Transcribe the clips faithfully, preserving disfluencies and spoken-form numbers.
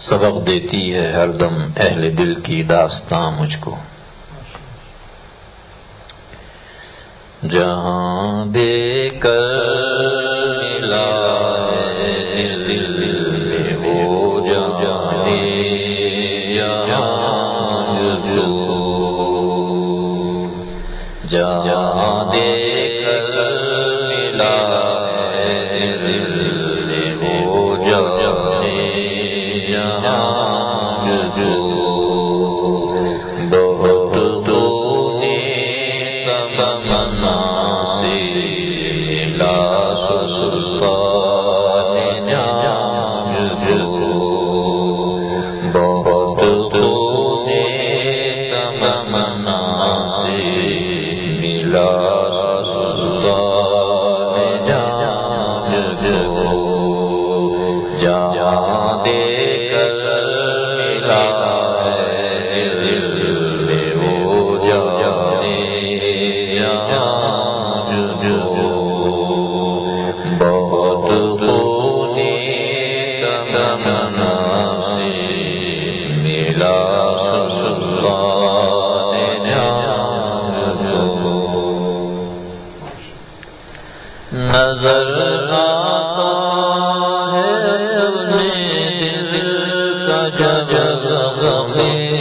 سبق دیتی ہے ہر دم اہل دل کی داستاں مجھ کو۔ جہاں دے کر ملا ہے دل میں وہ جانے جہاں جو جہاں دے کر ملا ہے دل میں وہ جانے جہاں جو بہت تو نے تمنا سے ملا سلطان جہاں جو بہت تو نے تمنا سے ملا سلطان جہاں جو جہاں دے کر ملا ہے دل میں وہ جانے جہاں جو بہت خونے تمنا سے ملا سلطان جہاں جو نظر آتا ہے اپنے دل کا جذبہ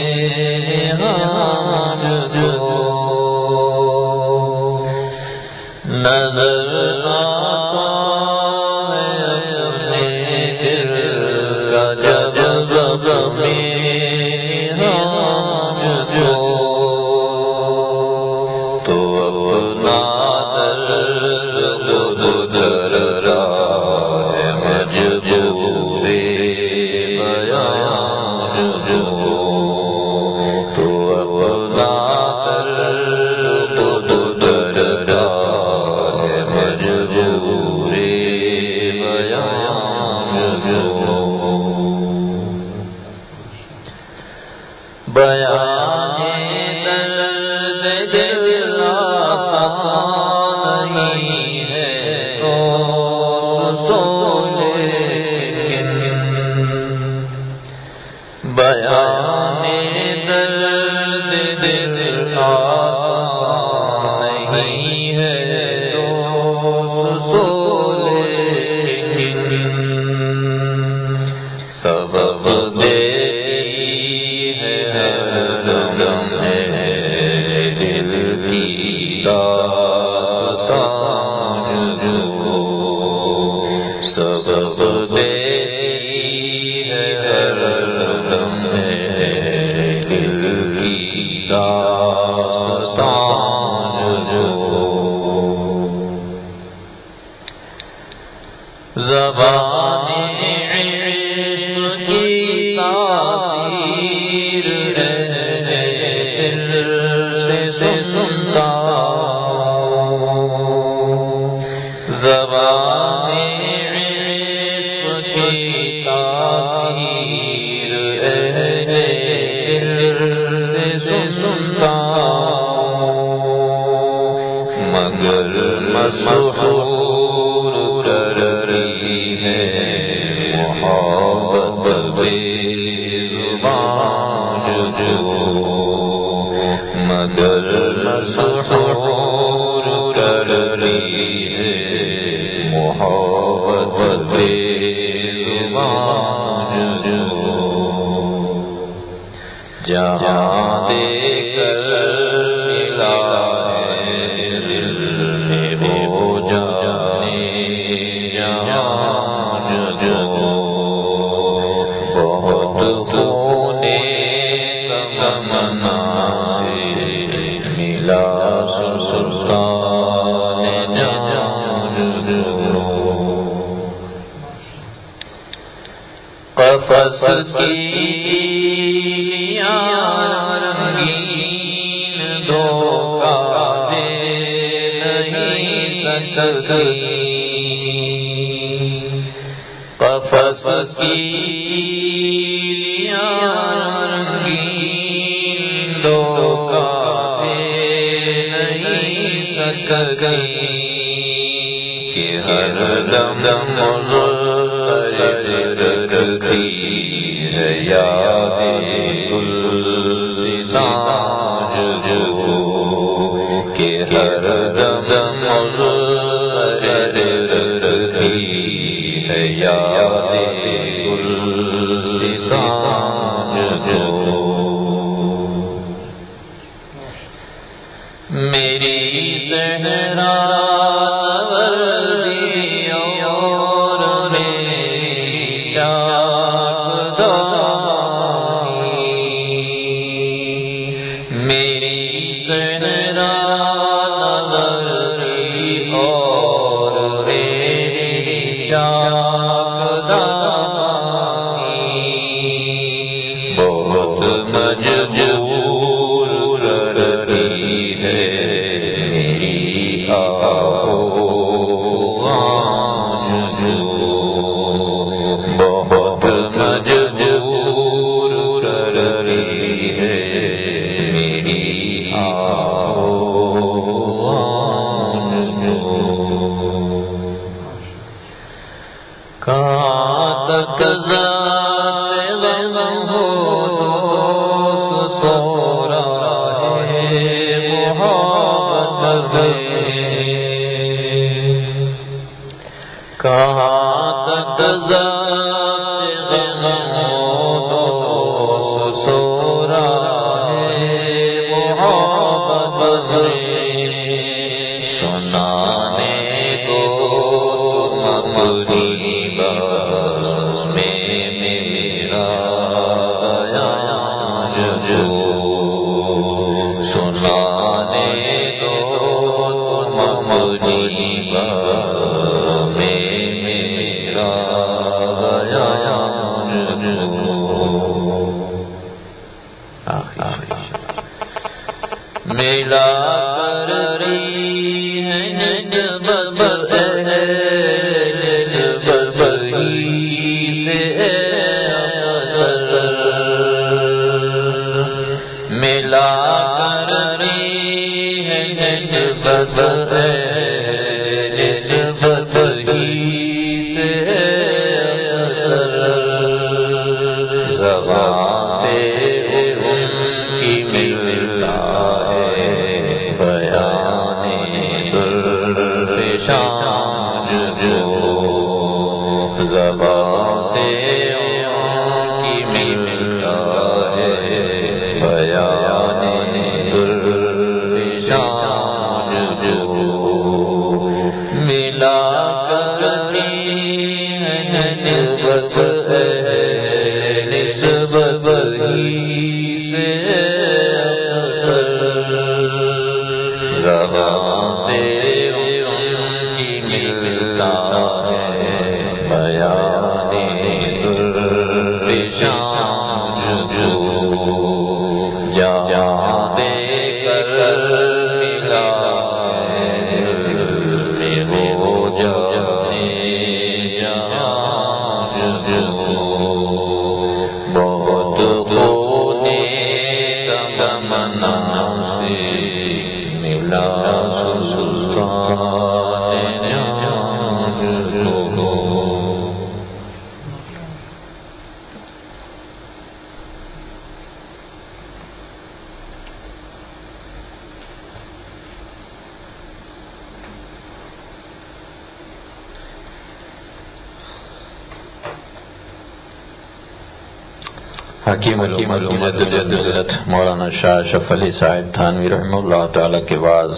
ہاں جو نظر آتا ہے اپنے دل کا جذبہ ہاں جو تو اپنا در رہا ہے مجبور بیان جو تو اپنا در رہا ہے مجبور بیان جو بیان درد دل آسان نہیں ہے بیان درد دل آسان نہیں ہے سبب دیتی ہے ہر دم دل کی داستان جو سبب دیتی ہے ہر دم دل کی داستان جو زبان عشق کی تاثیر ہے دل سے سنتا زبان عشق کی تاثیر ہے دل سے سنتا مگر مسحور کر رہی ہے محبت بے زبان جو مگر مسحور کر رہی ہے محبت بے زبان جو جہاں دے کر ملا ہے دل میں وہ جانے جہاں جو بہت خونے تمنا سے ملا سلطان جہاں جو قفس کی رنگین دھوکہ دے نہیں سکتی قفس کی رنگین دھوکہ دے نہیں سکتی کہ ہر دم دم رکھتی ہے یاد گلستان جو کہ ہر دم رہتی ہے یاد گلستان جو میری صحرا حکیم مجدد مولانا شاہ اشرف علی صاحب تھانوی رحمہ اللہ تعالی کے بعض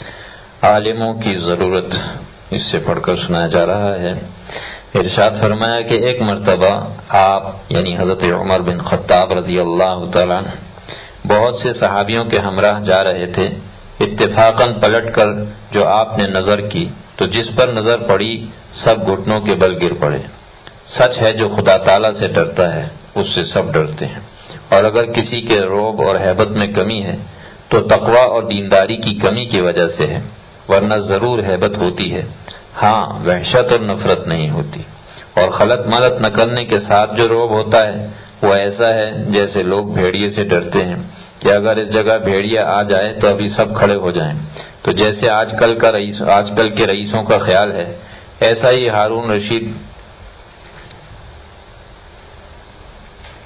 عالموں کی ضرورت اس سے پڑھ کر سنایا جا رہا ہے۔ ارشاد فرمایا کہ ایک مرتبہ آپ یعنی حضرت عمر بن خطاب رضی اللہ تعالیٰ عنہ بہت سے صحابیوں کے ہمراہ جا رہے تھے۔ اتفاقاً پلٹ کر جو آپ نے نظر کی تو جس پر نظر پڑی سب گھٹنوں کے بل گر پڑے۔ سچ ہے جو خدا تعالیٰ سے ڈرتا ہے اس سے سب ڈرتے ہیں، اور اگر کسی کے رعب اور ہیبت میں کمی ہے تو تقویٰ اور دینداری کی کمی کی وجہ سے ہے، ورنہ ضرور ہیبت ہوتی ہے، ہاں وحشت اور نفرت نہیں ہوتی۔ اور خلط ملط نہ کرنے کے ساتھ جو رعب ہوتا ہے وہ ایسا ہے جیسے لوگ بھیڑیے سے ڈرتے ہیں کہ اگر اس جگہ بھیڑیا آ جائے تو ابھی سب کھڑے ہو جائیں۔ تو جیسے آج کل کا رئیس آج کل کے رئیسوں کا خیال ہے، ایسا ہی ہارون رشید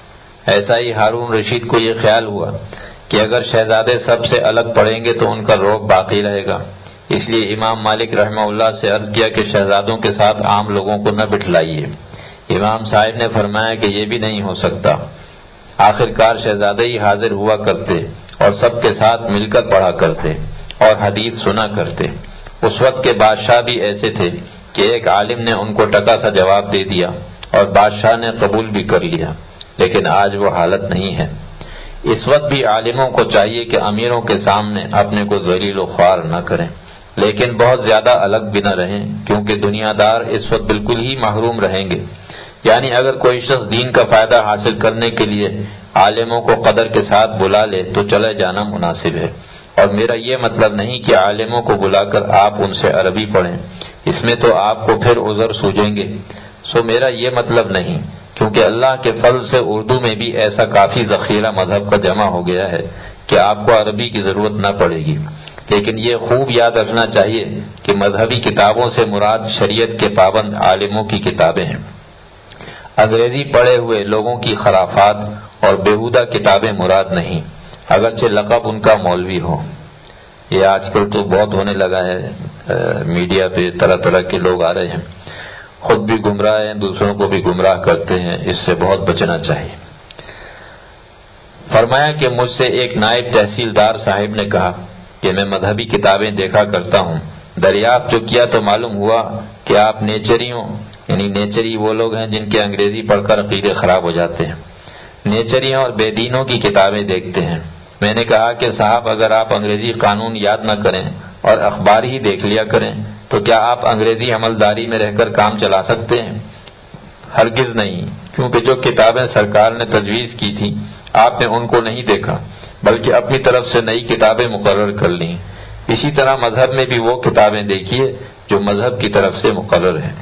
ایسا ہی ہارون رشید کو یہ خیال ہوا کہ اگر شہزادے سب سے الگ پڑھیں گے تو ان کا رعب باقی رہے گا، اس لیے امام مالک رحمہ اللہ سے عرض کیا کہ شہزادوں کے ساتھ عام لوگوں کو نہ بٹھلائیے۔ امام صاحب نے فرمایا کہ یہ بھی نہیں ہو سکتا، آخر کار شہزادے ہی حاضر ہوا کرتے اور سب کے ساتھ مل کر پڑھا کرتے اور حدیث سنا کرتے۔ اس وقت کے بادشاہ بھی ایسے تھے کہ ایک عالم نے ان کو ٹکا سا جواب دے دیا اور بادشاہ نے قبول بھی کر لیا، لیکن آج وہ حالت نہیں ہے۔ اس وقت بھی عالموں کو چاہیے کہ امیروں کے سامنے اپنے کو ذلیل و خوار نہ کریں، لیکن بہت زیادہ الگ بھی نہ رہیں، کیونکہ دنیا دار اس وقت بالکل ہی محروم رہیں گے۔ یعنی اگر کوئی شخص دین کا فائدہ حاصل کرنے کے لیے عالموں کو قدر کے ساتھ بلا لے تو چلے جانا مناسب ہے، اور میرا یہ مطلب نہیں کہ عالموں کو بلا کر آپ ان سے عربی پڑھیں، اس میں تو آپ کو پھر عذر سوجیں گے، سو میرا یہ مطلب نہیں، کیونکہ اللہ کے فضل سے اردو میں بھی ایسا کافی ذخیرہ مذہب کا جمع ہو گیا ہے کہ آپ کو عربی کی ضرورت نہ پڑے گی۔ لیکن یہ خوب یاد رکھنا چاہیے کہ مذہبی کتابوں سے مراد شریعت کے پابند عالموں کی کتابیں ہیں، انگریزی پڑھے ہوئے لوگوں کی خرافات اور بیہودہ کتابیں مراد نہیں، اگرچہ لقب ان کا مولوی ہو۔ یہ آج کل تو بہت ہونے لگا ہے، میڈیا پہ طرح طرح کے لوگ آ رہے ہیں، خود بھی گمراہ ہیں، دوسروں کو بھی گمراہ کرتے ہیں، اس سے بہت بچنا چاہیے۔ فرمایا کہ مجھ سے ایک نائب تحصیلدار صاحب نے کہا کہ میں مذہبی کتابیں دیکھا کرتا ہوں، دریافت جو کیا تو معلوم ہوا کہ آپ نیچریوں، یعنی نیچری وہ لوگ ہیں جن کے انگریزی پڑھ کر عقیدے خراب ہو جاتے ہیں، نیچریوں اور بے دینوں کی کتابیں دیکھتے ہیں۔ میں نے کہا کہ صاحب اگر آپ انگریزی قانون یاد نہ کریں اور اخبار ہی دیکھ لیا کریں تو کیا آپ انگریزی عملداری میں رہ کر کام چلا سکتے ہیں؟ ہرگز نہیں، کیونکہ جو کتابیں سرکار نے تجویز کی تھی آپ نے ان کو نہیں دیکھا بلکہ اپنی طرف سے نئی کتابیں مقرر کر لیں۔ اسی طرح مذہب میں بھی وہ کتابیں دیکھیے جو مذہب کی طرف سے مقرر ہیں۔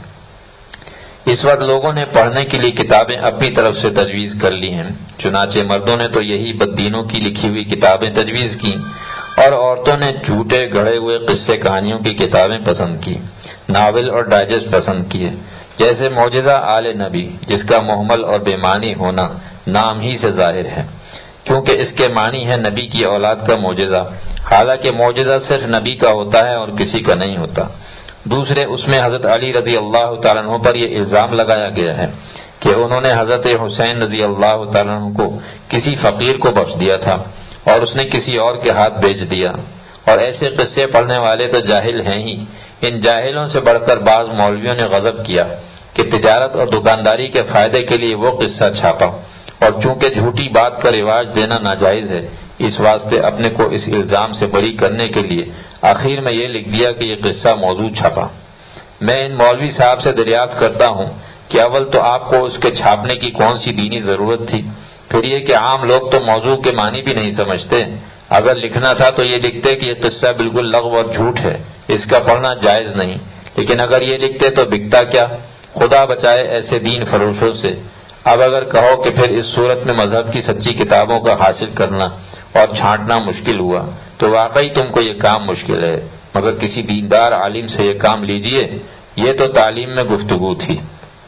اس وقت لوگوں نے پڑھنے کے لیے کتابیں اپنی طرف سے تجویز کر لی ہیں، چنانچہ مردوں نے تو یہی بددینوں کی لکھی ہوئی کتابیں تجویز کی اور عورتوں نے جھوٹے گھڑے ہوئے قصے کہانیوں کی کتابیں پسند کی، ناول اور ڈائجسٹ پسند کیے، جیسے معجزہ آل نبی، جس کا محمل اور بے معنی ہونا نام ہی سے ظاہر ہے، کیونکہ اس کے معنی ہے نبی کی اولاد کا معجزہ، حالانکہ معجزہ صرف نبی کا ہوتا ہے اور کسی کا نہیں ہوتا۔ دوسرے، اس میں حضرت علی رضی اللہ تعالیٰ عنہ پر یہ الزام لگایا گیا ہے کہ انہوں نے حضرت حسین رضی اللہ تعالیٰ عنہ کو کسی فقیر کو بخش دیا تھا اور اس نے کسی اور کے ہاتھ بیچ دیا، اور ایسے قصے پڑھنے والے تو جاہل ہیں ہی۔ ان جاہلوں سے بڑھ کر بعض مولویوں نے غضب کیا کہ تجارت اور دکانداری کے فائدے کے لیے وہ قصہ چھاپا، اور چونکہ جھوٹی بات کا رواج دینا ناجائز ہے، اس واسطے اپنے کو اس الزام سے بری کرنے کے لیے آخر میں یہ لکھ دیا کہ یہ قصہ موضوع چھپا۔ میں ان مولوی صاحب سے دریافت کرتا ہوں کہ اول تو آپ کو اس کے چھاپنے کی کون سی دینی ضرورت تھی، پھر یہ کہ عام لوگ تو موضوع کے معنی بھی نہیں سمجھتے، اگر لکھنا تھا تو یہ لکھتے کہ یہ قصہ بالکل لغو اور جھوٹ ہے، اس کا پڑھنا جائز نہیں، لیکن اگر یہ لکھتے تو بکتا کیا؟ خدا بچائے ایسے دین فروشوں سے۔ اب اگر کہو کہ پھر اس صورت میں مذہب کی سچی کتابوں کا حاصل کرنا اور چھانٹنا مشکل ہوا تو واقعی تم کو یہ کام مشکل ہے، مگر کسی دیندار عالم سے یہ کام لیجئے۔ یہ تو تعلیم میں گفتگو تھی،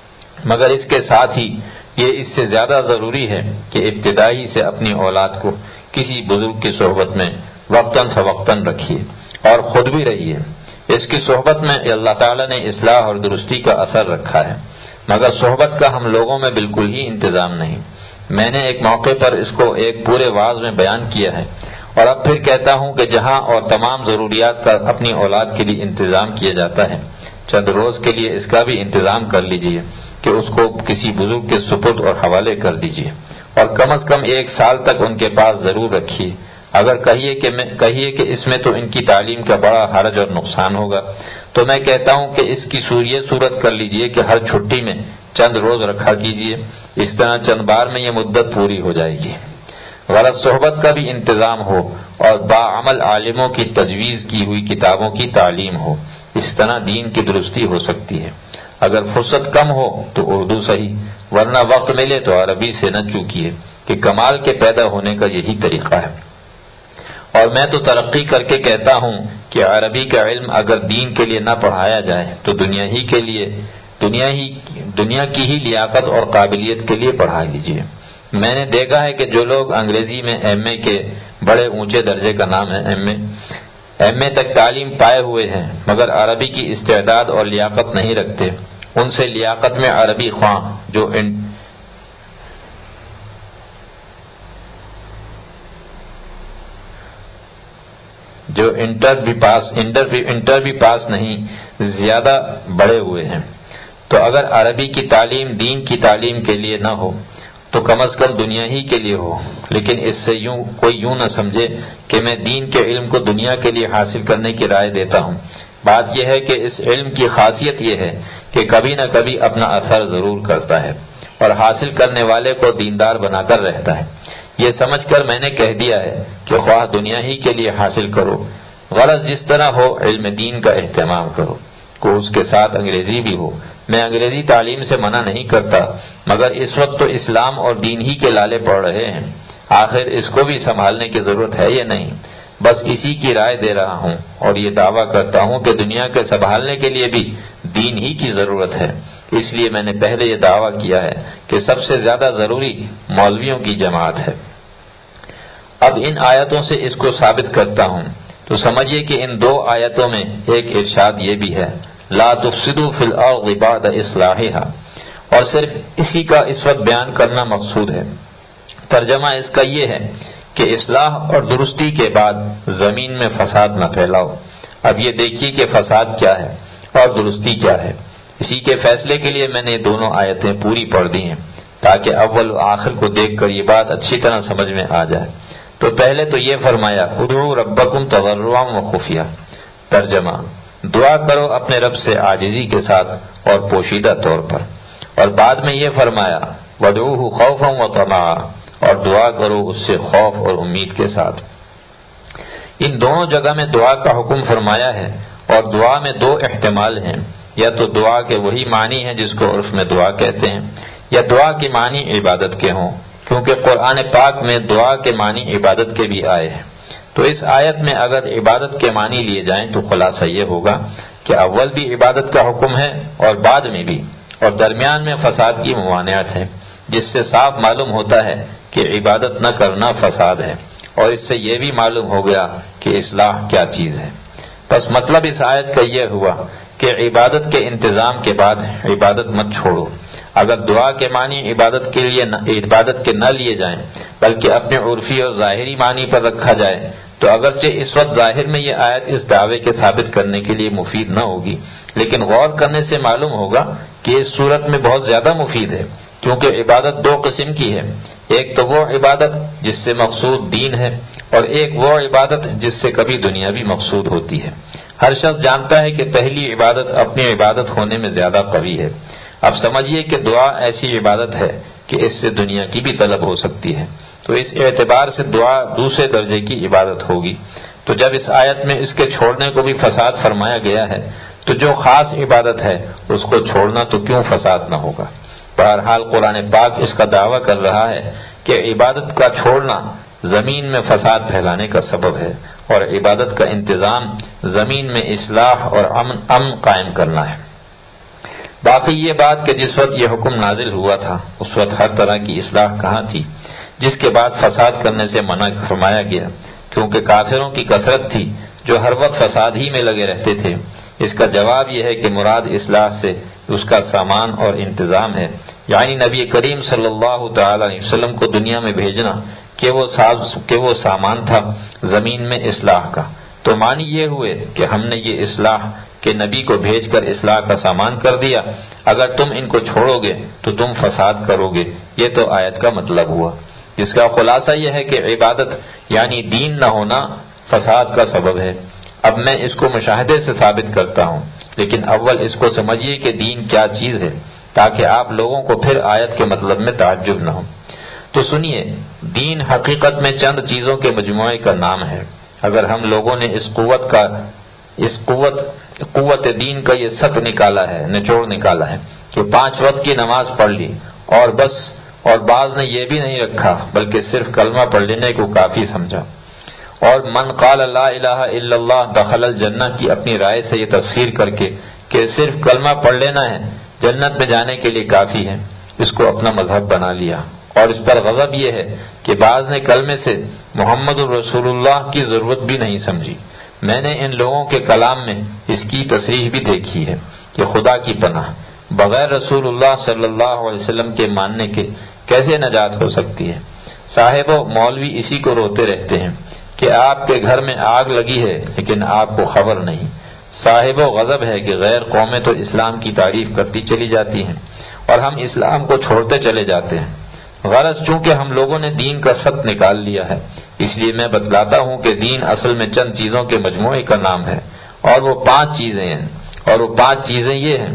مگر اس کے ساتھ ہی یہ اس سے زیادہ ضروری ہے کہ ابتدائی سے اپنی اولاد کو کسی بزرگ کی صحبت میں وقتاً فوقتاً رکھیے اور خود بھی رہیے۔ اس کی صحبت میں اللہ تعالیٰ نے اصلاح اور درستی کا اثر رکھا ہے، مگر صحبت کا ہم لوگوں میں بالکل ہی انتظام نہیں۔ میں نے ایک موقع پر اس کو ایک پورے واعظ میں بیان کیا ہے، اور اب پھر کہتا ہوں کہ جہاں اور تمام ضروریات کا اپنی اولاد کے لیے انتظام کیا جاتا ہے، چند روز کے لیے اس کا بھی انتظام کر لیجئے کہ اس کو کسی بزرگ کے سپرد اور حوالے کر دیجئے، اور کم از کم ایک سال تک ان کے پاس ضرور رکھیے۔ اگر کہیے کہ میں کہیے کہ اس میں تو ان کی تعلیم کا بڑا حرج اور نقصان ہوگا، تو میں کہتا ہوں کہ اس کی یہ صورت کر لیجئے کہ ہر چھٹی میں چند روز رکھا کیجئے، اس طرح چند بار میں یہ مدت پوری ہو جائے گی۔ غرض صحبت کا بھی انتظام ہو اور باعمل عالموں کی تجویز کی ہوئی کتابوں کی تعلیم ہو، اس طرح دین کی درستی ہو سکتی ہے۔ اگر فرصت کم ہو تو اردو صحیح، ورنہ وقت ملے تو عربی سے نہ چوکیے کہ کمال کے پیدا ہونے کا یہی طریقہ ہے۔ اور میں تو ترقی کر کے کہتا ہوں کہ عربی کا علم اگر دین کے لیے نہ پڑھایا جائے تو دنیا ہی کے لیے دنیا ہی دنیا کی ہی لیاقت اور قابلیت کے لیے پڑھا لیجیے، میں نے دیکھا ہے کہ جو لوگ انگریزی میں ایم اے کے بڑے اونچے درجے کا نام ہے ایم اے ایم اے تک تعلیم پائے ہوئے ہیں مگر عربی کی استعداد اور لیاقت نہیں رکھتے، ان سے لیاقت میں عربی خواں جو ان جو انٹر بھی پاس انٹر بھی انٹر بھی پاس نہیں زیادہ بڑے ہوئے ہیں، تو اگر عربی کی تعلیم دین کی تعلیم کے لیے نہ ہو تو کم از کم دنیا ہی کے لیے ہو، لیکن اس سے یوں کوئی یوں نہ سمجھے کہ میں دین کے علم کو دنیا کے لیے حاصل کرنے کی رائے دیتا ہوں۔ بات یہ ہے کہ اس علم کی خاصیت یہ ہے کہ کبھی نہ کبھی اپنا اثر ضرور کرتا ہے اور حاصل کرنے والے کو دیندار بنا کر رہتا ہے۔ یہ سمجھ کر میں نے کہہ دیا ہے کہ خواہ دنیا ہی کے لیے حاصل کرو، غرض جس طرح ہو علم دین کا اہتمام کرو، کو اس کے ساتھ انگریزی بھی ہو۔ میں انگریزی تعلیم سے منع نہیں کرتا مگر اس وقت تو اسلام اور دین ہی کے لالے پڑ رہے ہیں، آخر اس کو بھی سنبھالنے کی ضرورت ہے یا نہیں؟ بس اسی کی رائے دے رہا ہوں اور یہ دعویٰ کرتا ہوں کہ دنیا کے سنبھالنے کے لیے بھی دین ہی کی ضرورت ہے۔ اس لیے میں نے پہلے یہ دعویٰ کیا ہے کہ سب سے زیادہ ضروری مولویوں کی جماعت ہے۔ اب ان آیتوں سے اس کو ثابت کرتا ہوں تو سمجھیے کہ ان دو آیتوں میں ایک ارشاد یہ بھی ہے لا تفسدوا فی الارض بعد اصلاحها، اور صرف اسی کا اس وقت بیان کرنا مقصود ہے۔ ترجمہ اس کا یہ ہے کہ اصلاح اور درستی کے بعد زمین میں فساد نہ پھیلاؤ۔ اب یہ دیکھیے کہ فساد کیا ہے اور درستی کیا ہے۔ اسی کے فیصلے کے لیے میں نے دونوں آیتیں پوری پڑھ دی ہیں تاکہ اول و آخر کو دیکھ کر یہ بات اچھی طرح سمجھ میں آ جائے۔ تو پہلے تو یہ فرمایا ادعوا ربکم تضرعا وخفیا، ترجمہ دعا کرو اپنے رب سے عاجزی کے ساتھ اور پوشیدہ طور پر، اور بعد میں یہ فرمایا وادعوہ خوفا وطمعا، اور دعا کرو اس سے خوف اور امید کے ساتھ۔ ان دونوں جگہ میں دعا کا حکم فرمایا ہے، اور دعا میں دو احتمال ہیں، یا تو دعا کے وہی معنی ہیں جس کو عرف میں دعا کہتے ہیں، یا دعا کے معنی عبادت کے ہوں، کیونکہ قرآن پاک میں دعا کے معنی عبادت کے بھی آئے ہیں۔ تو اس آیت میں اگر عبادت کے معنی لیے جائیں تو خلاصہ یہ ہوگا کہ اول بھی عبادت کا حکم ہے اور بعد میں بھی، اور درمیان میں فساد کی ممانعت ہے، جس سے صاف معلوم ہوتا ہے کہ عبادت نہ کرنا فساد ہے، اور اس سے یہ بھی معلوم ہو گیا کہ اصلاح کیا چیز ہے۔ بس مطلب اس آیت کا یہ ہوا کہ عبادت کے انتظام کے بعد عبادت مت چھوڑو۔ اگر دعا کے معنی عبادت کے لیے عبادت کے نہ لیے جائیں بلکہ اپنے عرفی اور ظاہری معنی پر رکھا جائے تو اگرچہ اس وقت ظاہر میں یہ آیت اس دعوے کے ثابت کرنے کے لیے مفید نہ ہوگی، لیکن غور کرنے سے معلوم ہوگا کہ اس صورت میں بہت زیادہ مفید ہے، کیونکہ عبادت دو قسم کی ہے، ایک تو وہ عبادت جس سے مقصود دین ہے، اور ایک وہ عبادت جس سے کبھی دنیا بھی مقصود ہوتی ہے۔ ہر شخص جانتا ہے کہ پہلی عبادت اپنی عبادت ہونے میں زیادہ قوی ہے۔ اب سمجھیے کہ دعا ایسی عبادت ہے کہ اس سے دنیا کی بھی طلب ہو سکتی ہے، تو اس اعتبار سے دعا دوسرے درجے کی عبادت ہوگی۔ تو جب اس آیت میں اس کے چھوڑنے کو بھی فساد فرمایا گیا ہے تو جو خاص عبادت ہے اس کو چھوڑنا تو کیوں فساد نہ ہوگا؟ بہرحال قرآن پاک اس کا دعویٰ کر رہا ہے کہ عبادت کا چھوڑنا زمین میں فساد پھیلانے کا سبب ہے، اور عبادت کا انتظام زمین میں اصلاح اور امن امن قائم کرنا ہے۔ باقی یہ بات کہ جس وقت یہ حکم نازل ہوا تھا اس وقت ہر طرح کی اصلاح کہاں تھی، جس کے بعد فساد کرنے سے منع فرمایا گیا، کیونکہ کافروں کی کثرت تھی جو ہر وقت فساد ہی میں لگے رہتے تھے۔ اس کا جواب یہ ہے کہ مراد اصلاح سے اس کا سامان اور انتظام ہے، یعنی نبی کریم صلی اللہ تعالی علیہ وسلم کو دنیا میں بھیجنا کہ وہ ساز کہ وہ سامان تھا زمین میں اصلاح کا۔ تو معنی یہ ہوئے کہ ہم نے یہ اصلاح کہ نبی کو بھیج کر اصلاح کا سامان کر دیا، اگر تم ان کو چھوڑو گے تو تم فساد کرو گے، یہ تو آیت کا مطلب ہوا، جس کا خلاصہ یہ ہے کہ عبادت یعنی دین نہ ہونا فساد کا سبب ہے۔ اب میں اس کو مشاہدے سے ثابت کرتا ہوں، لیکن اول اس کو سمجھیے کہ دین کیا چیز ہے تاکہ آپ لوگوں کو پھر آیت کے مطلب میں تعجب نہ ہو۔ تو سنیے، دین حقیقت میں چند چیزوں کے مجموعے کا نام ہے۔ اگر ہم لوگوں نے اس قوت کا اس قوت قوت دین کا یہ سک نکالا ہے نچوڑ نکالا ہے کہ پانچ وقت کی نماز پڑھ لی اور بس، اور بعض نے یہ بھی نہیں رکھا بلکہ صرف کلمہ پڑھ لینے کو کافی سمجھا، اور من قال لا الہ الا اللہ دخل الجنہ کی اپنی رائے سے یہ تفسیر کر کے کہ صرف کلمہ پڑھ لینا ہے جنت میں جانے کے لیے کافی ہے، اس کو اپنا مذہب بنا لیا اور اس پر غضب یہ ہے کہ بعض نے کلمے سے محمد رسول اللہ کی ضرورت بھی نہیں سمجھی۔ میں نے ان لوگوں کے کلام میں اس کی تصریح بھی دیکھی ہے کہ خدا کی پناہ، بغیر رسول اللہ صلی اللہ علیہ وسلم کے ماننے کے کیسے نجات ہو سکتی ہے؟ صاحب و مولوی اسی کو روتے رہتے ہیں کہ آپ کے گھر میں آگ لگی ہے لیکن آپ کو خبر نہیں۔ صاحب و غضب ہے کہ غیر قومیں تو اسلام کی تعریف کرتی چلی جاتی ہیں اور ہم اسلام کو چھوڑتے چلے جاتے ہیں۔ غرض چونکہ ہم لوگوں نے دین کا ست نکال لیا ہے، اس لیے میں بتلاتا ہوں کہ دین اصل میں چند چیزوں کے مجموعے کا نام ہے، اور وہ پانچ چیزیں ہیں، اور وہ پانچ چیزیں یہ ہیں: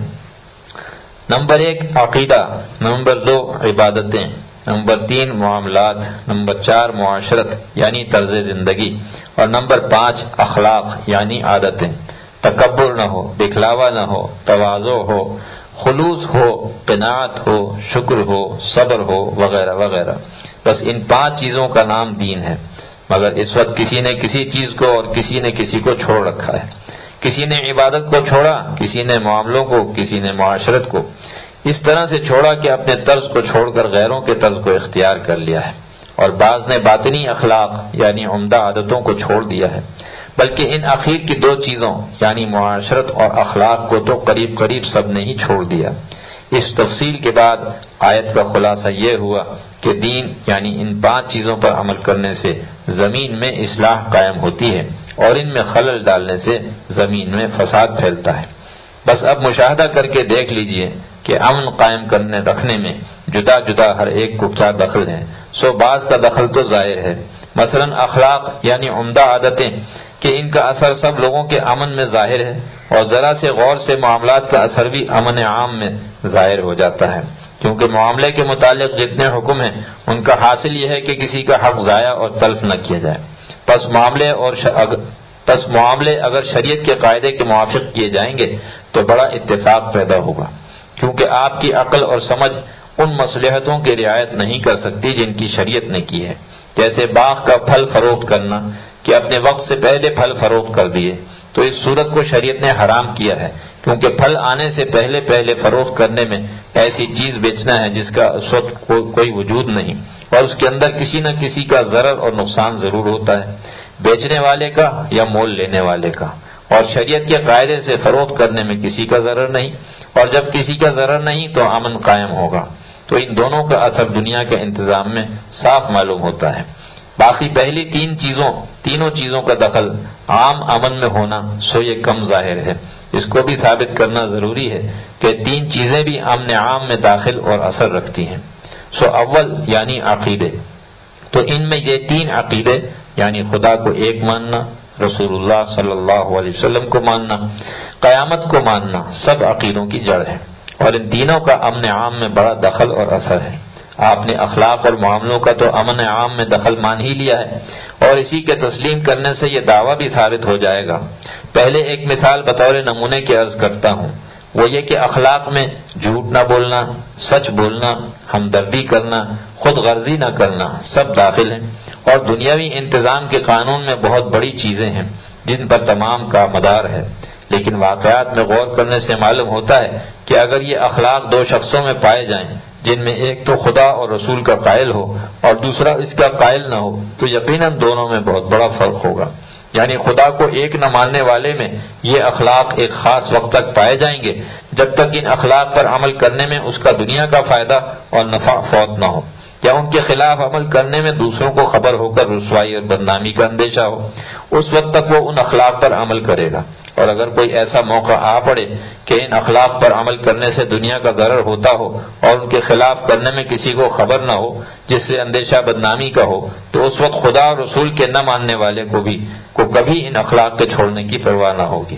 نمبر ایک عقیدہ، نمبر دو عبادتیں، نمبر تین معاملات، نمبر چار معاشرت یعنی طرز زندگی، اور نمبر پانچ اخلاق یعنی عادتیں۔ تکبر نہ ہو، دکھلاوا نہ ہو، تواضع ہو، خلوص ہو، قناعت ہو، شکر ہو، صبر ہو، وغیرہ وغیرہ۔ بس ان پانچ چیزوں کا نام دین ہے، مگر اس وقت کسی نے کسی چیز کو اور کسی نے کسی کو چھوڑ رکھا ہے۔ کسی نے عبادت کو چھوڑا، کسی نے معاملوں کو، کسی نے معاشرت کو، اس طرح سے چھوڑا کہ اپنے طرز کو چھوڑ کر غیروں کے طرز کو اختیار کر لیا ہے، اور بعض نے باطنی اخلاق یعنی عمدہ عادتوں کو چھوڑ دیا ہے، بلکہ ان اخیر کی دو چیزوں یعنی معاشرت اور اخلاق کو تو قریب قریب سب نے ہی چھوڑ دیا۔ اس تفصیل کے بعد آیت کا خلاصہ یہ ہوا کہ دین یعنی ان پانچ چیزوں پر عمل کرنے سے زمین میں اصلاح قائم ہوتی ہے، اور ان میں خلل ڈالنے سے زمین میں فساد پھیلتا ہے۔ بس اب مشاہدہ کر کے دیکھ لیجئے کہ امن قائم کرنے رکھنے میں جدا جدا ہر ایک کو کیا دخل ہے۔ سو بعض کا دخل تو ظاہر ہے، مثلا اخلاق یعنی عمدہ عادتیں کہ ان کا اثر سب لوگوں کے امن میں ظاہر ہے، اور ذرا سے غور سے معاملات کا اثر بھی امن عام میں ظاہر ہو جاتا ہے، کیونکہ معاملے کے متعلق جتنے حکم ہیں ان کا حاصل یہ ہے کہ کسی کا حق ضائع اور تلف نہ کیا جائے۔ پس معاملے اور ش... پس معاملے اگر شریعت کے قاعدے کے موافق کیے جائیں گے تو بڑا اتفاق پیدا ہوگا، کیونکہ آپ کی عقل اور سمجھ ان مصلحتوں کی رعایت نہیں کر سکتی جن کی شریعت نے کی ہے، جیسے باغ کا پھل فروخت کرنا کہ اپنے وقت سے پہلے پھل فروخت کر دیے، تو اس صورت کو شریعت نے حرام کیا ہے، کیونکہ پھل آنے سے پہلے پہلے فروخت کرنے میں ایسی چیز بیچنا ہے جس کا اس وقت کوئی وجود نہیں، اور اس کے اندر کسی نہ کسی کا ضرر اور نقصان ضرور ہوتا ہے، بیچنے والے کا یا مول لینے والے کا، اور شریعت کے قاعدے سے فروخت کرنے میں کسی کا ضرر نہیں، اور جب کسی کا ضرر نہیں تو امن قائم ہوگا۔ تو ان دونوں کا اثر دنیا کے انتظام میں صاف معلوم ہوتا ہے۔ باقی پہلی تین چیزوں تینوں چیزوں کا دخل عام امن میں ہونا سو یہ کم ظاہر ہے، اس کو بھی ثابت کرنا ضروری ہے کہ تین چیزیں بھی امن عام میں داخل اور اثر رکھتی ہیں۔ سو اول یعنی عقیدے، تو ان میں یہ تین عقیدے یعنی خدا کو ایک ماننا، رسول اللہ صلی اللہ علیہ وسلم کو ماننا، قیامت کو ماننا سب عقیدوں کی جڑ ہے، اور ان تینوں کا امن عام میں بڑا دخل اور اثر ہے۔ آپ نے اخلاق اور معاملوں کا تو امن عام میں دخل مان ہی لیا ہے، اور اسی کے تسلیم کرنے سے یہ دعویٰ بھی ثابت ہو جائے گا۔ پہلے ایک مثال بطور نمونے کے عرض کرتا ہوں، وہ یہ کہ اخلاق میں جھوٹ نہ بولنا، سچ بولنا، ہمدردی کرنا، خود غرضی نہ کرنا سب داخل ہیں، اور دنیاوی انتظام کے قانون میں بہت بڑی چیزیں ہیں جن پر تمام کا مدار ہے، لیکن واقعات میں غور کرنے سے معلوم ہوتا ہے کہ اگر یہ اخلاق دو شخصوں میں پائے جائیں جن میں ایک تو خدا اور رسول کا قائل ہو اور دوسرا اس کا قائل نہ ہو، تو یقیناً دونوں میں بہت بڑا فرق ہوگا۔ یعنی خدا کو ایک نہ ماننے والے میں یہ اخلاق ایک خاص وقت تک پائے جائیں گے جب تک ان اخلاق پر عمل کرنے میں اس کا دنیا کا فائدہ اور نفع فوت نہ ہو، یا ان کے خلاف عمل کرنے میں دوسروں کو خبر ہو کر رسوائی اور بدنامی کا اندیشہ ہو، اس وقت تک وہ ان اخلاق پر عمل کرے گا۔ اور اگر کوئی ایسا موقع آ پڑے کہ ان اخلاق پر عمل کرنے سے دنیا کا ضرر ہوتا ہو اور ان کے خلاف کرنے میں کسی کو خبر نہ ہو جس سے اندیشہ بدنامی کا ہو، تو اس وقت خدا اور رسول کے نہ ماننے والے کو بھی کو کبھی ان اخلاق کے چھوڑنے کی پرواہ نہ ہوگی۔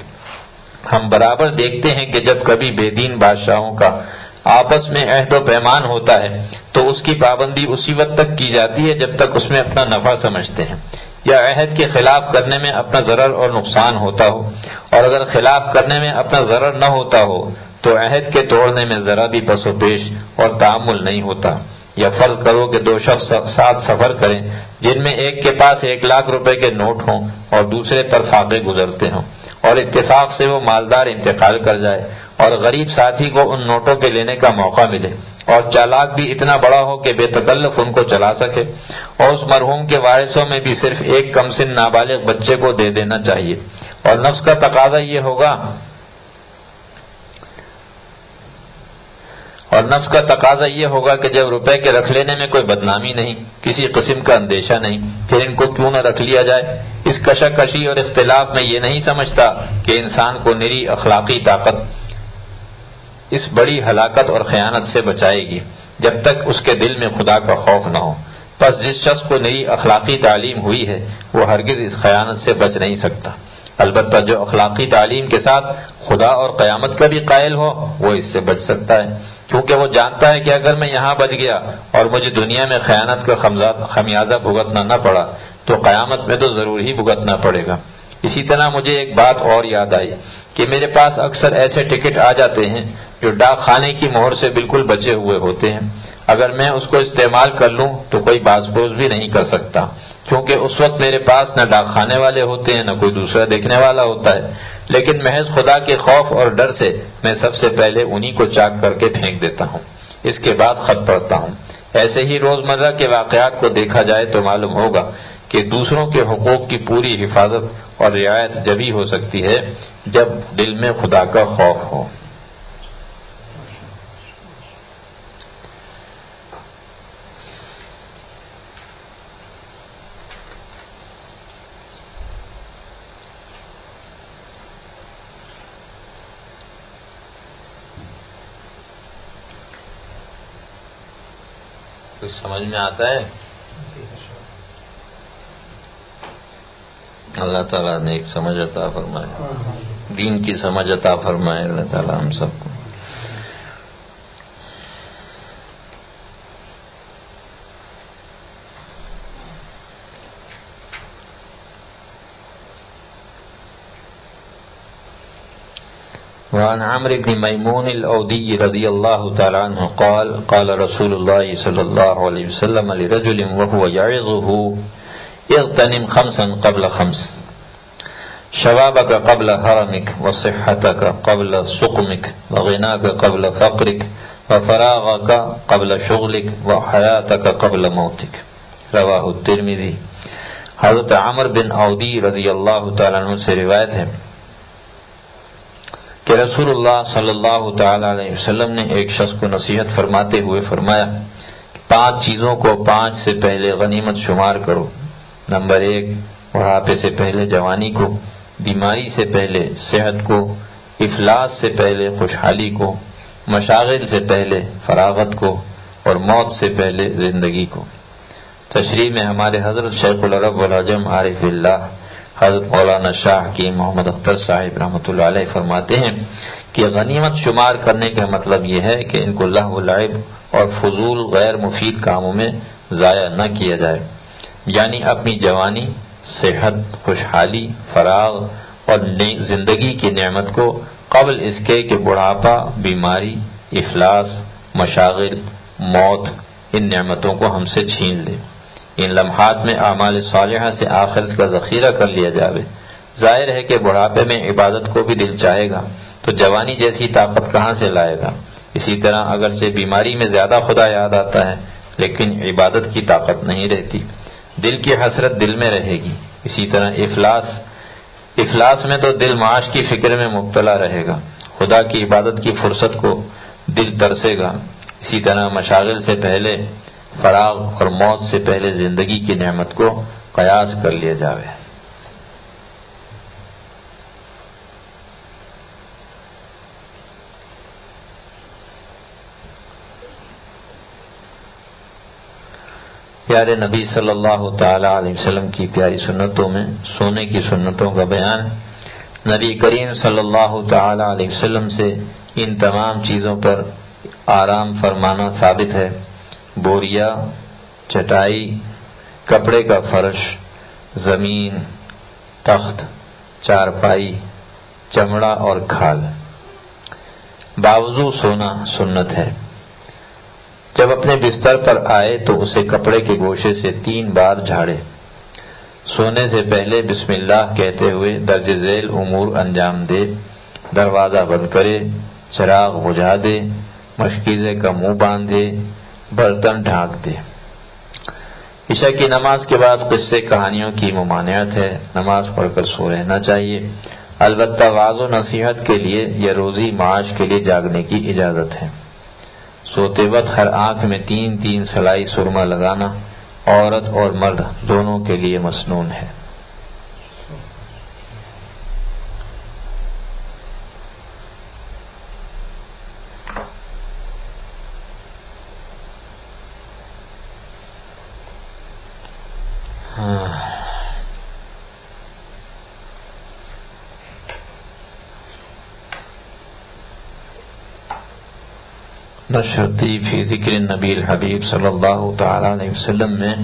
ہم برابر دیکھتے ہیں کہ جب کبھی بے دین بادشاہوں کا آپس میں عہد و پیمان ہوتا ہے تو اس کی پابندی اسی وقت تک کی جاتی ہے جب تک اس میں اپنا نفع سمجھتے ہیں، یا عہد کے خلاف کرنے میں اپنا ضرر اور نقصان ہوتا ہو، اور اگر خلاف کرنے میں اپنا ضرر نہ ہوتا ہو تو عہد کے توڑنے میں ذرا بھی پس و پیش اور تعامل نہیں ہوتا۔ یا فرض کرو کہ دو شخص ساتھ سفر کریں جن میں ایک کے پاس ایک لاکھ روپے کے نوٹ ہوں اور دوسرے پر فاقے گزرتے ہوں، اور اتفاق سے وہ مالدار انتقال کر جائے اور غریب ساتھی کو ان نوٹوں کے لینے کا موقع ملے، اور چالاک بھی اتنا بڑا ہو کہ بے تکلف ان کو چلا سکے، اور اس مرحوم کے وارثوں میں بھی صرف ایک کم سن نابالغ بچے کو دے دینا چاہیے۔ اور نفس کا تقاضا یہ ہوگا اور نفس کا تقاضا یہ ہوگا کہ جب روپے کے رکھ لینے میں کوئی بدنامی نہیں، کسی قسم کا اندیشہ نہیں، پھر ان کو کیوں نہ رکھ لیا جائے۔ اس کشاکشی اور اختلاف میں یہ نہیں سمجھتا کہ انسان کو نری اخلاقی طاقت اس بڑی ہلاکت اور خیانت سے بچائے گی جب تک اس کے دل میں خدا کا خوف نہ ہو۔ پس جس شخص کو نئی اخلاقی تعلیم ہوئی ہے وہ ہرگز اس خیانت سے بچ نہیں سکتا۔ البتہ جو اخلاقی تعلیم کے ساتھ خدا اور قیامت کا بھی قائل ہو وہ اس سے بچ سکتا ہے، کیونکہ وہ جانتا ہے کہ اگر میں یہاں بچ گیا اور مجھے دنیا میں خیانت کا خمیازہ بھگتنا نہ پڑا تو قیامت میں تو ضرور ہی بھگتنا پڑے گا۔ اسی طرح مجھے ایک بات اور یاد آئی کہ میرے پاس اکثر ایسے ٹکٹ آ جاتے ہیں جو ڈاک خانے کی مہر سے بالکل بچے ہوئے ہوتے ہیں۔ اگر میں اس کو استعمال کر لوں تو کوئی باز پوز بھی نہیں کر سکتا، کیونکہ اس وقت میرے پاس نہ ڈاک خانے والے ہوتے ہیں نہ کوئی دوسرا دیکھنے والا ہوتا ہے، لیکن محض خدا کے خوف اور ڈر سے میں سب سے پہلے انہی کو چاک کر کے پھینک دیتا ہوں، اس کے بعد خط پڑھتا ہوں۔ ایسے ہی روزمرہ کے واقعات کو دیکھا جائے تو معلوم ہوگا کہ دوسروں کے حقوق کی پوری حفاظت اور رعایت جبھی ہو سکتی ہے جب دل میں خدا کا خوف ہو۔ کچھ سمجھ میں آتا ہے؟ اللہ تعالیٰ نے ایک سمجھ عطا فرمائے، دین کی سمجھ عطا فرمائے اللہ تعالیٰ ہم سب کو۔ وعن عمرو بن میمون الأودي رضي الله تعالى عنه قال قال رسول الله صلى الله عليه وسلم لرجل وهو يعظه اغتنم خمسا قبل خمس، شبابك قبل هرمك، وصحتك قبل سقمك، وغناك قبل فقرك، وفراغك قبل شغلك، وحياتك قبل موتك۔ رواہ الترمذی۔ حضرت عمرو بن اودی رضی اللہ تعالیٰ عنہ سے روایت ہے کہ رسول اللہ صلی اللہ تعالی علیہ وسلم نے ایک شخص کو نصیحت فرماتے ہوئے فرمایا، پانچ چیزوں کو پانچ سے پہلے غنیمت شمار کرو۔ نمبر ایک، بڑھاپے سے پہلے جوانی کو، بیماری سے پہلے صحت کو، افلاس سے پہلے خوشحالی کو، مشاغل سے پہلے فراغت کو، اور موت سے پہلے زندگی کو۔ تشریح میں ہمارے حضرت شیخ العرب والعجم عارف اللہ حضرت مولانا شاہ کی محمد اختر صاحب رحمۃ اللہ علیہ فرماتے ہیں کہ غنیمت شمار کرنے کا مطلب یہ ہے کہ ان کو لہو و لعب اور فضول غیر مفید کاموں میں ضائع نہ کیا جائے، یعنی اپنی جوانی، صحت، خوشحالی، فراغ اور زندگی کی نعمت کو قبل اس کے کہ بڑھاپا، بیماری، افلاس، مشاغل، موت ان نعمتوں کو ہم سے چھین لے۔ ان لمحات میں اعمال صالحہ سے آخرت کا ذخیرہ کر لیا جاوے۔ ظاہر ہے کہ بڑھاپے میں عبادت کو بھی دل چاہے گا تو جوانی جیسی طاقت کہاں سے لائے گا؟ اسی طرح اگرچہ بیماری میں زیادہ خدا یاد آتا ہے لیکن عبادت کی طاقت نہیں رہتی، دل کی حسرت دل میں رہے گی۔ اسی طرح افلاس افلاس میں تو دل معاش کی فکر میں مبتلا رہے گا، خدا کی عبادت کی فرصت کو دل ترسے گا۔ اسی طرح مشاغل سے پہلے فراغ اور موت سے پہلے زندگی کی نعمت کو قیاس کر لیا جاوے۔ پیارے نبی صلی اللہ تعالی علیہ وسلم کی پیاری سنتوں میں سونے کی سنتوں کا بیان۔ نبی کریم صلی اللہ تعالی علیہ وسلم سے ان تمام چیزوں پر آرام فرمانا ثابت ہے۔ بوریا، چٹائی، کپڑے کا فرش، زمین، تخت، چارپائی، چمڑا اور کھال۔ باوضو سونا سنت ہے۔ جب اپنے بستر پر آئے تو اسے کپڑے کے گوشے سے تین بار جھاڑے۔ سونے سے پہلے بسم اللہ کہتے ہوئے درج ذیل امور انجام دے، دروازہ بند کرے، چراغ بجھا دے، مشکیزے کا منہ باندھے، برتن ڈھانک دے۔ عشاء کی نماز کے بعد قصے کہانیوں کی ممانعت ہے، نماز پڑھ کر سو رہنا چاہیے، البتہ وعظ و نصیحت کے لیے یا روزی معاش کے لیے جاگنے کی اجازت ہے۔ سوتے وقت ہر آنکھ میں تین تین سلائی سرما لگانا عورت اور مرد دونوں کے لیے مسنون ہے۔ نشرتی فی ذکر النبی الحبیب صلی اللہ تعالی علیہ وسلم میں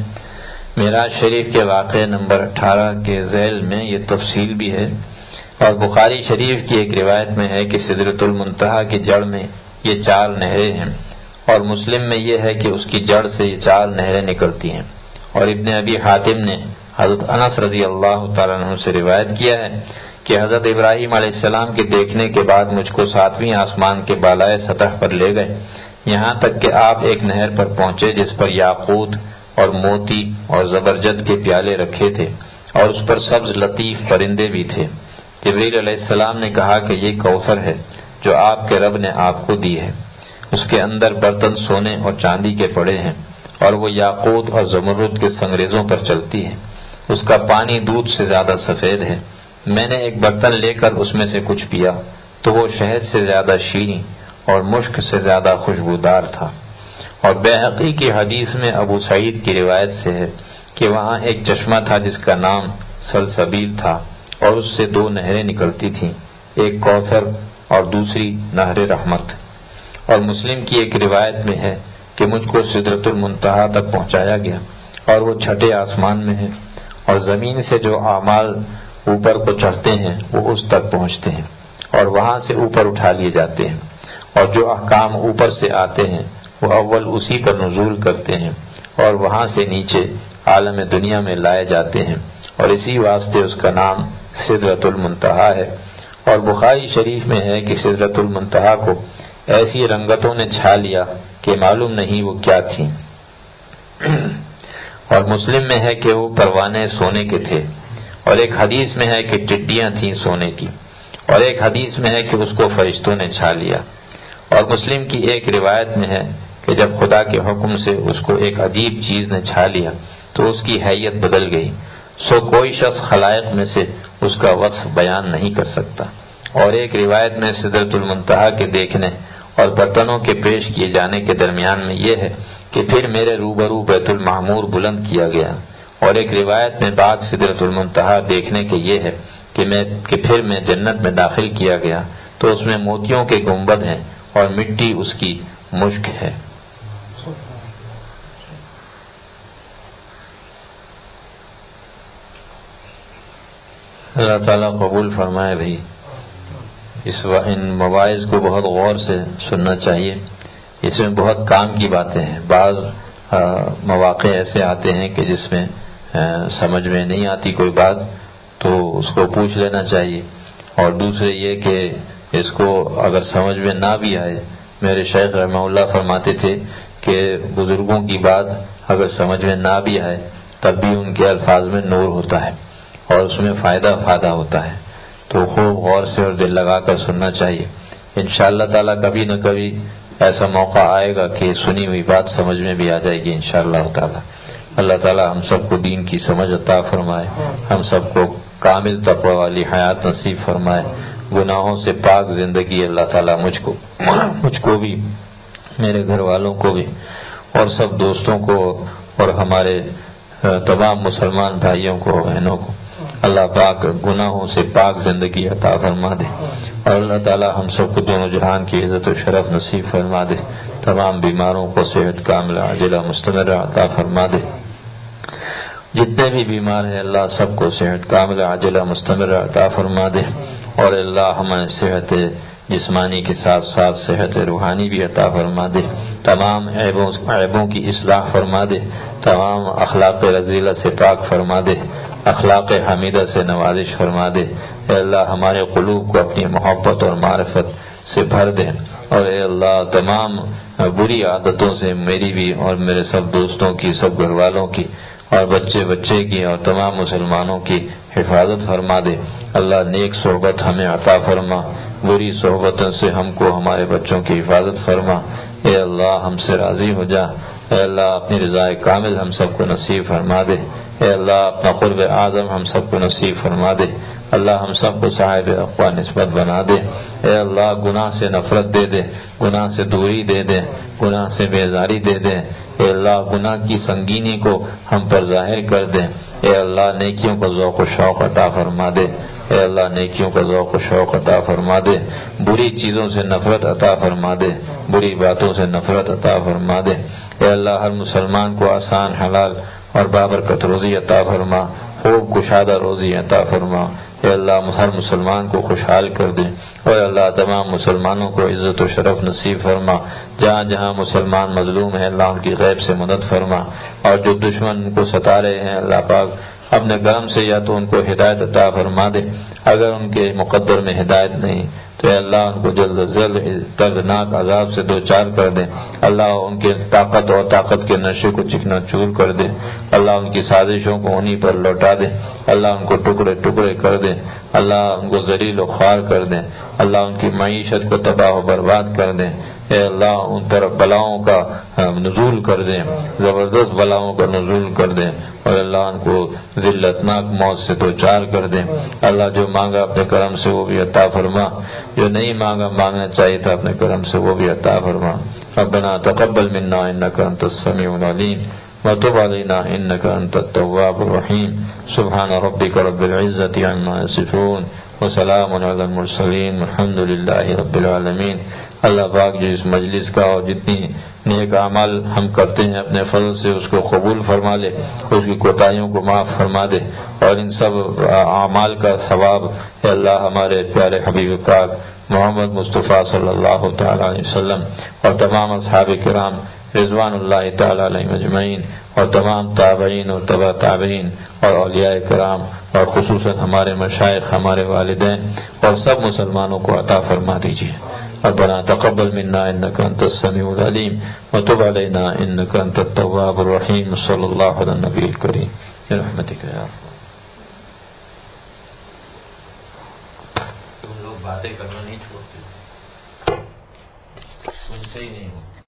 معراج شریف کے واقعہ نمبر اٹھارہ کے ذیل میں یہ تفصیل بھی ہے، اور بخاری شریف کی ایک روایت میں ہے کہ سدرۃ المنتہا کی جڑ میں یہ چار نہریں ہیں، اور مسلم میں یہ ہے کہ اس کی جڑ سے یہ چار نہریں نکلتی ہیں، اور ابن ابی حاتم نے حضرت انس رضی اللہ تعالیٰ عنہ سے روایت کیا ہے کہ حضرت ابراہیم علیہ السلام کے دیکھنے کے بعد مجھ کو ساتویں آسمان کے بالائے سطح پر لے گئے، یہاں تک کہ آپ ایک نہر پر پہنچے جس پر یاقوت اور موتی اور زبرجد کے پیالے رکھے تھے، اور اس پر سبز لطیف پرندے بھی تھے۔ جبریل علیہ السلام نے کہا کہ یہ کوثر ہے جو آپ کے رب نے آپ کو دی ہے، اس کے اندر برتن سونے اور چاندی کے پڑے ہیں، اور وہ یاقوت اور زمرد کے سنگریزوں پر چلتی ہے، اس کا پانی دودھ سے زیادہ سفید ہے۔ میں نے ایک برتن لے کر اس میں سے کچھ پیا تو وہ شہد سے زیادہ شیریں اور مشک سے زیادہ خوشبودار تھا۔ اور بیہقی کی حدیث میں ابو سعید کی روایت سے ہے کہ وہاں ایک چشمہ تھا جس کا نام سلسبیل تھا، اور اس سے دو نہریں نکلتی تھیں، ایک کوثر اور دوسری نہر رحمت۔ اور مسلم کی ایک روایت میں ہے کہ مجھ کو سدرۃ المنتہا تک پہنچایا گیا، اور وہ چھٹے آسمان میں ہے، اور زمین سے جو اعمال اوپر کو چڑھتے ہیں وہ اس تک پہنچتے ہیں، اور وہاں سے اوپر اٹھا لیے جاتے ہیں، اور جو احکام اوپر سے آتے ہیں وہ اول اسی پر نزول کرتے ہیں، اور وہاں سے نیچے عالم دنیا میں لائے جاتے ہیں، اور اسی واسطے اس کا نام سدرۃ المنتہا ہے۔ اور بخاری شریف میں ہے کہ سدرۃ المنتہا کو ایسی رنگتوں نے چھا لیا کہ معلوم نہیں وہ کیا تھیں، اور مسلم میں ہے کہ وہ پروانے سونے کے تھے، اور ایک حدیث میں ہے کہ ٹڈیاں تھیں سونے کی، اور ایک حدیث میں ہے کہ اس کو فرشتوں نے چھا لیا۔ اور مسلم کی ایک روایت میں ہے کہ جب خدا کے حکم سے اس کو ایک عجیب چیز نے چھا لیا تو اس کی حیت بدل گئی، سو کوئی شخص خلائق میں سے اس کا وصف بیان نہیں کر سکتا۔ اور ایک روایت میں سدرۃ المنتہا کے دیکھنے اور برتنوں کے پیش کیے جانے کے درمیان میں یہ ہے کہ پھر میرے روبرو بیت المعمور بلند کیا گیا، اور ایک روایت میں بعد سدرۃ المنتہا دیکھنے کے یہ ہے کہ میں کہ پھر میں جنت میں داخل کیا گیا تو اس میں موتیوں کے گنبد ہیں اور مٹی اس کی مشک ہے۔ اللہ تعالیٰ قبول فرمائے۔ بھائی اس ان مواعظ کو بہت غور سے سننا چاہیے، اس میں بہت کام کی باتیں ہیں۔ بعض مواقع ایسے آتے ہیں کہ جس میں سمجھ میں نہیں آتی کوئی بات تو اس کو پوچھ لینا چاہیے، اور دوسرے یہ کہ اس کو اگر سمجھ میں نہ بھی آئے، میرے شیخ رحمہ اللہ فرماتے تھے کہ بزرگوں کی بات اگر سمجھ میں نہ بھی آئے تب بھی ان کے الفاظ میں نور ہوتا ہے اور اس میں فائدہ فائدہ ہوتا ہے، تو خوب غور سے اور دل لگا کر سننا چاہیے۔ انشاءاللہ تعالیٰ کبھی نہ کبھی ایسا موقع آئے گا کہ سنی ہوئی بات سمجھ میں بھی آ جائے گی انشاءاللہ تعالیٰ۔ اللہ تعالیٰ ہم سب کو دین کی سمجھ عطا فرمائے، ہم سب کو کامل تقوی والی حیات نصیب فرمائے، گناہوں سے پاک زندگی اللہ تعالیٰ مجھ کو مجھ کو بھی، میرے گھر والوں کو بھی، اور سب دوستوں کو اور ہمارے تمام مسلمان بھائیوں کو بہنوں کو اللہ پاک گناہوں سے پاک زندگی عطا فرما دے، اور اللہ تعالیٰ ہم سب کو دونوں جہان کی عزت و شرف نصیب فرما دے، تمام بیماروں کو صحت کاملہ عاجلہ مستمرہ عطا فرما دے، جتنے بھی بیمار ہیں اللہ سب کو صحت کاملہ عاجلہ مستمرہ عطا فرما دے، اور اللہ ہمیں صحت جسمانی کے ساتھ ساتھ صحت روحانی بھی عطا فرما دے، تمام عیبوں عیبوں کی اصلاح فرما دے، تمام اخلاق رذیلہ سے پاک فرما دے، اخلاق حمیدہ سے نوازش فرما دے۔ اے اللہ ہمارے قلوب کو اپنی محبت اور معرفت سے بھر دے، اور اے اللہ تمام بری عادتوں سے میری بھی اور میرے سب دوستوں کی، سب گھر والوں کی اور بچے بچے کی اور تمام مسلمانوں کی حفاظت فرما دے۔ اللہ نیک صحبت ہمیں عطا فرما، بری صحبتوں سے ہم کو ہمارے بچوں کی حفاظت فرما۔ اے اللہ ہم سے راضی ہو جا، اے اللہ اپنی رضا کامل ہم سب کو نصیب فرما دے، اے اللہ اپنا قرب اعظم ہم سب کو نصیب فرما دے، اللہ ہم سب کو صاحب اقوا نسبت بنا دے، اے اللہ گناہ سے نفرت دے دے، گناہ سے دوری دے دے، گناہ سے بیزاری دے دے، اے اللہ گناہ کی سنگینی کو ہم پر ظاہر کر دے، اے اللہ نیکیوں کا ذوق و شوق عطا فرما دے، اے اللہ نیکیوں کا ذوق و شوق عطا فرما دے، بری چیزوں سے نفرت عطا فرما دے، بری باتوں سے نفرت عطا فرما دے، اے اللہ ہر مسلمان کو آسان حلال اور بابرکت روزی عطا فرما، خوب کشادہ روزی عطا فرما، اے اللہ ہر مسلمان کو خوشحال کر دے، اور اللہ تمام مسلمانوں کو عزت و شرف نصیب فرما، جہاں جہاں مسلمان مظلوم ہیں اللہ ان کی غیب سے مدد فرما، اور جو دشمن ان کو ستا رہے ہیں اللہ پاک اپنے کرم سے یا تو ان کو ہدایت عطا فرما دے، اگر ان کے مقدر میں ہدایت نہیں تو اے اللہ ان کو جلد از جلد دردناک عذاب سے دو چار کر دے، اللہ ان کے طاقت اور طاقت کے نشے کو چکنا چور کر دے، اللہ ان کی سازشوں کو انہی پر لوٹا دے، اللہ ان کو ٹکڑے ٹکڑے کر دے، اللہ ان کو ذلیل و خوار کر دے، اللہ ان کی معیشت کو تباہ و برباد کر دے، اے اللہ ان پر بلاؤں کا نزول کر دے، زبردست بلاؤں کا نزول کر دے، اور اللہ ان کو ذلتناک موت سے دو چار کر دے، اللہ جو مانگا اپنے کرم سے وہ بھی عطا فرما، جو نہیں مانگا مانگنا چاہیے تھا اپنے کرم سے وہ بھی عطا فرما۔ ربنا تقبل منا انك انت السميع العليم وتب علينا انك انت التواب الرحيم سبحان ربك رب العزة عما يصفون وسلام على المرسلين والحمد لله رب العالمين۔ اللہ پاک جو اس مجلس کا اور جتنی نیک اعمال ہم کرتے ہیں اپنے فضل سے اس کو قبول فرما لے، اس کی کوتاہیوں کو معاف فرما دے، اور ان سب اعمال کا ثواب اے اللہ ہمارے پیارے حبیب پاک محمد مصطفیٰ صلی اللہ تعالی علیہ وسلم اور تمام اصحاب کرام رضوان اللہ تعالی علیہم اجمعین اور تمام تابعین اور تبع تابعین اور اولیاء کرام اور خصوصاً ہمارے مشائخ، ہمارے والدین اور سب مسلمانوں کو عطا فرما دیجیے۔ ربنا تقبل منا انك انت السميع العليم وتب علينا انك انت التواب الرحيم صلى الله على النبي الكريم برحمتك يا رب۔ تم لوگ باتیں کرنا نہیں چھوڑتے، سنتے ہی نہیں ہو۔